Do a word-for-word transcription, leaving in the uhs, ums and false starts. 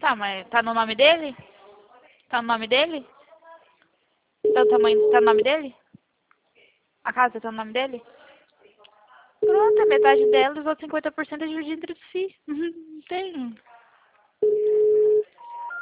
Tá, mas tá no nome dele? Tá no nome dele? Tá o tamanho, tá no nome dele? A casa tá no nome dele? Pronto, é metade dela, os outros cinquenta por cento é dividido entre si. Não tem.